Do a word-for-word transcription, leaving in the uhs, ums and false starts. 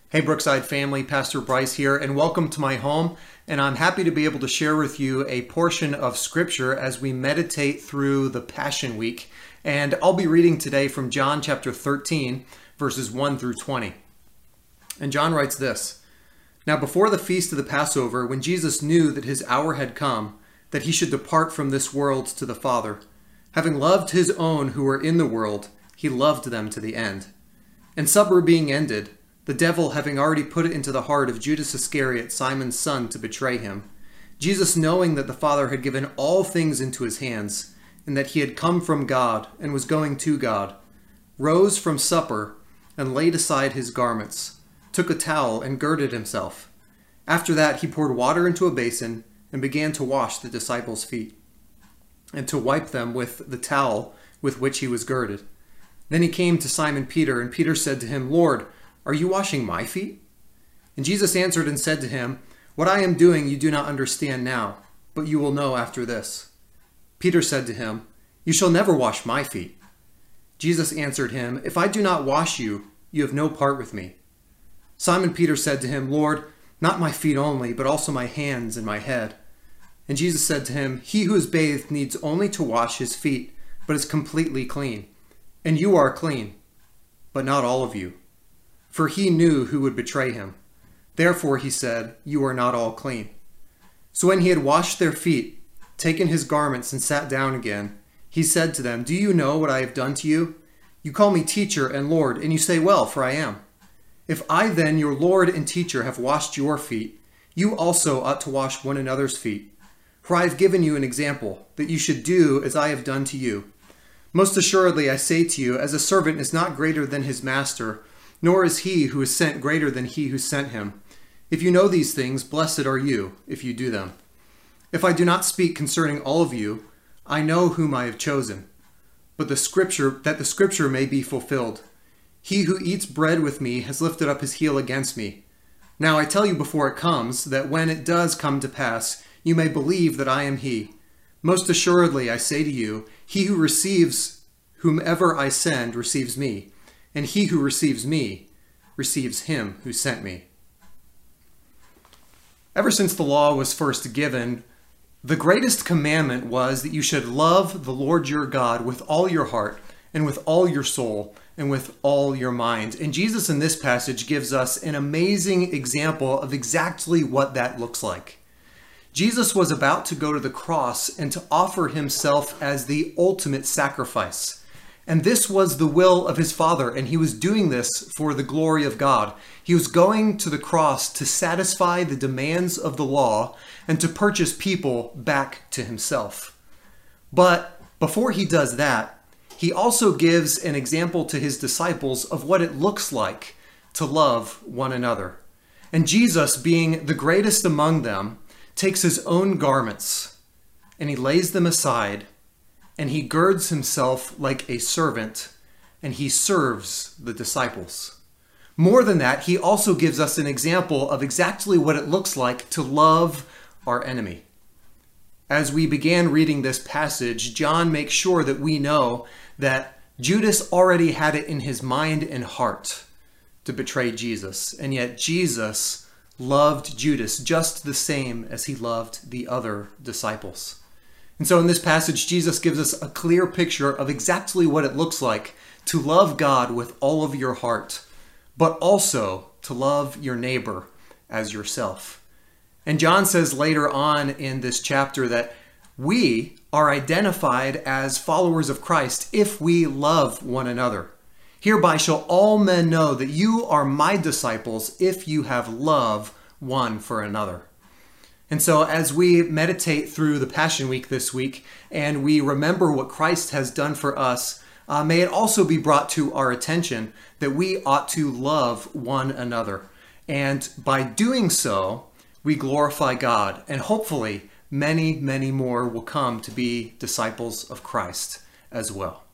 Hey Brookside family, Pastor Bryce here, and welcome to my home. And I'm happy to be able to share with you a portion of Scripture as we meditate through the Passion Week. And I'll be reading today from John chapter thirteen, verses one through twenty. And John writes this: Now before the feast of the Passover, when Jesus knew that his hour had come, that he should depart from this world to the Father, having loved his own who were in the world, he loved them to the end. And supper being ended, the devil having already put it into the heart of Judas Iscariot, Simon's son, to betray him, Jesus, knowing that the Father had given all things into his hands, and that he had come from God and was going to God, rose from supper and laid aside his garments, took a towel and girded himself. After that he poured water into a basin and began to wash the disciples' feet, and to wipe them with the towel with which he was girded. Then he came to Simon Peter, and Peter said to him, Lord, are you washing my feet? And Jesus answered and said to him, What I am doing you do not understand now, but you will know after this. Peter said to him, You shall never wash my feet. Jesus answered him, If I do not wash you, you have no part with me. Simon Peter said to him, Lord, not my feet only, but also my hands and my head. And Jesus said to him, He who is bathed needs only to wash his feet, but is completely clean. And you are clean, but not all of you. For he knew who would betray him. Therefore he said, You are not all clean. So when he had washed their feet, taken his garments and sat down again, he said to them, Do you know what I have done to you? You call me teacher and Lord, and you say, Well, for I am. If I then, your Lord and teacher, have washed your feet, you also ought to wash one another's feet. For I have given you an example, that you should do as I have done to you. Most assuredly I say to you, as a servant is not greater than his master, nor is he who is sent greater than he who sent him. If you know these things, blessed are you, if you do them. If I do not speak concerning all of you, I know whom I have chosen, but the scripture, that the scripture may be fulfilled. He who eats bread with me has lifted up his heel against me. Now I tell you before it comes, that when it does come to pass, you may believe that I am he. Most assuredly I say to you, he who receives whomever I send receives me, and he who receives me receives him who sent me. Ever since the law was first given, the greatest commandment was that you should love the Lord your God with all your heart and with all your soul and with all your mind. And Jesus in this passage gives us an amazing example of exactly what that looks like. Jesus was about to go to the cross and to offer himself as the ultimate sacrifice. And this was the will of his Father, and he was doing this for the glory of God. He was going to the cross to satisfy the demands of the law and to purchase people back to himself. But before he does that, he also gives an example to his disciples of what it looks like to love one another. And Jesus, being the greatest among them, takes his own garments and he lays them aside, and he girds himself like a servant, and he serves the disciples. More than that, he also gives us an example of exactly what it looks like to love our enemy. As we began reading this passage, John makes sure that we know that Judas already had it in his mind and heart to betray Jesus, and yet Jesus loved Judas just the same as he loved the other disciples. And so in this passage, Jesus gives us a clear picture of exactly what it looks like to love God with all of your heart, but also to love your neighbor as yourself. And John says later on in this chapter that we are identified as followers of Christ if we love one another. Hereby shall all men know that you are my disciples if you have love one for another. And so as we meditate through the Passion Week this week and we remember what Christ has done for us, uh, may it also be brought to our attention that we ought to love one another. And by doing so, we glorify God, and hopefully many, many more will come to be disciples of Christ as well.